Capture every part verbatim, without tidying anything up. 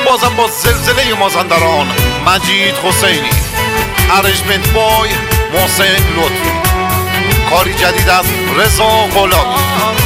بازم با زلزله مازندران مجید حسینی، ارنجمنت بای محسن لطفی، کاری جدید از رضا غلامی.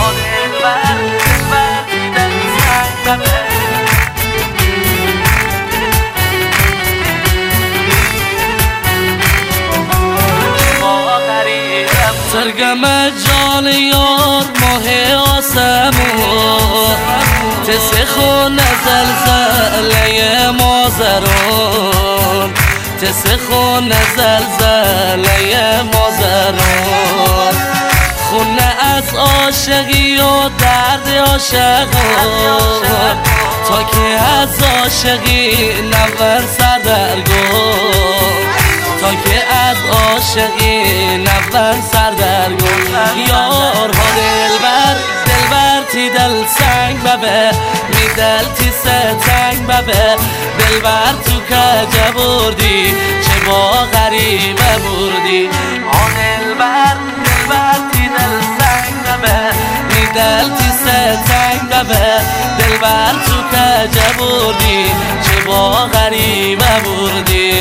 سرگم جان یار ماه آسمون، تسخون زلزله مازرون، تسخون زلزله مازرون. خونه از عاشقی و درد عاشقون، تا که از عاشقی نور سردرگم، تا که از عاشقی نور سردرگم. یارها دلبر دلبر تی دل سنگ ببه، می دل تی ستنگ ببه. دلبر تو کجا بردی چه با غریبه بردی. آن دلبر دلبر تی دل سنگ ببه، می دل تی ستنگ ببه. دلبر تو کجا بردی چه با غریبه بردی.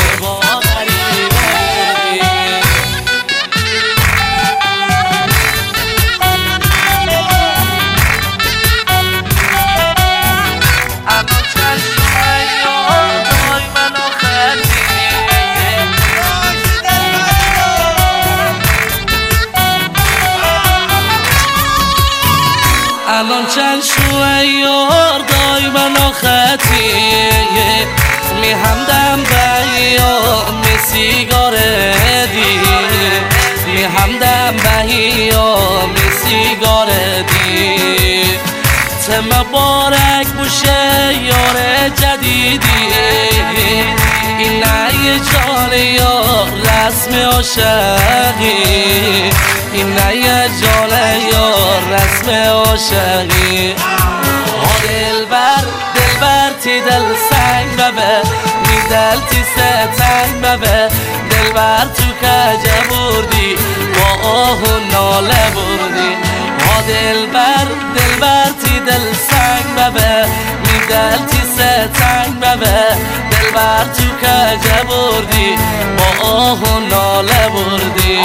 الان چند شوه یار دای من آختی، می همدم بهیا می سیگار دی، می همدم بهیا می سیگار دی. ته مبارک بوشه یار جدیدی، این نه جان یار رسم عاشقی، این نه جان یار رسم عاشقی. دلبر دلبر تی دل سنگ ببه، می دل تی ستنگ ببه. دلبر تو کجا بردی با آه و ناله بردی. دلبر دلبر تی دل سنگ ببه، می دل تی ستنگ ببه. دلبر تو کجا بردی با آه و ناله بردی.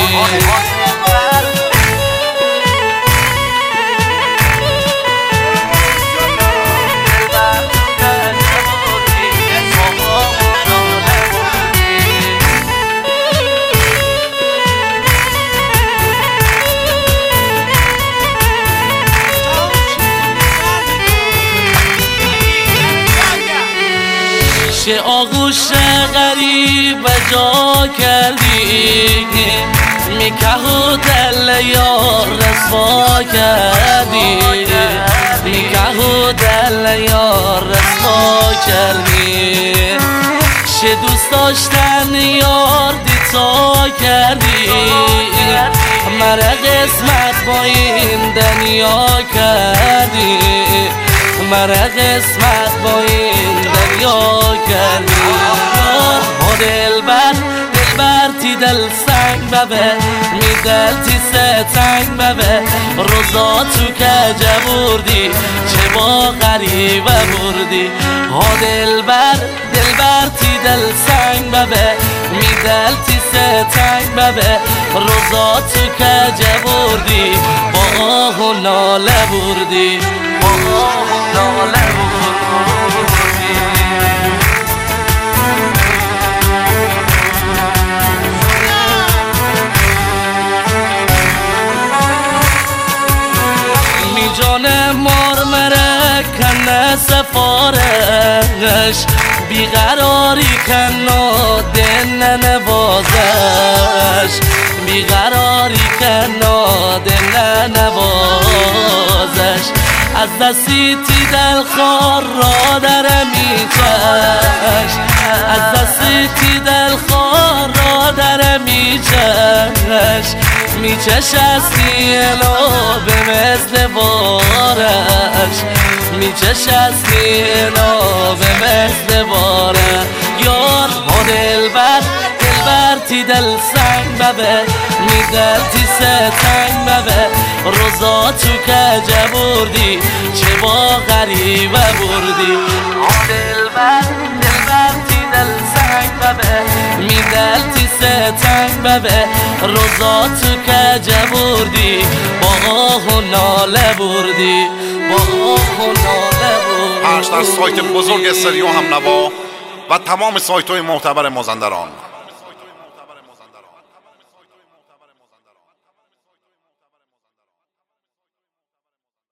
چه آغوش غریب جا کردی، میکه و دل یار رسوا کردی، میکه و دل یار رسوا کردی. چه دوست داشتن یار دیتا کردی، مرا قسمت با این دنیا کردی، مرا قسمت با این دنیا کردی. آه دلبر دلبر تی دل سنگ ببه، می دل تی ستنگ ببه. روزا تو کجا بردی چه با غریبه بردی. آه دلبر دلبر تی دل سنگ ببه، می دل تی ستنگ ببه. روزا تو کجا بردی با آه و ناله بردی، با آه و ناله بردی. جان مرمره کنه سفارش، بیقراری کنه دل نوازش، بیقراری کنه دل نوازش. از دستی تی دل خار را در میچش، از دستی تی دل خار را در میچش. میچش از نیلو به مثل بارش، میچش از نیلو به مثل بارش. یار ها دلبر دلبر تی دل سنگ ببه، می دل تی ستنگ ببه. روزا تو کجا بردی چه با غریبه بردی. دلبر دلبر تی دل سنگ ببه می دل تی ستنگ ببه روزا تو کجه بردی با آه و ناله بردی با آه و ناله بردی پخش در سایت بزرگ استریو هم نوا و تمام سایت های معتبر مازندران.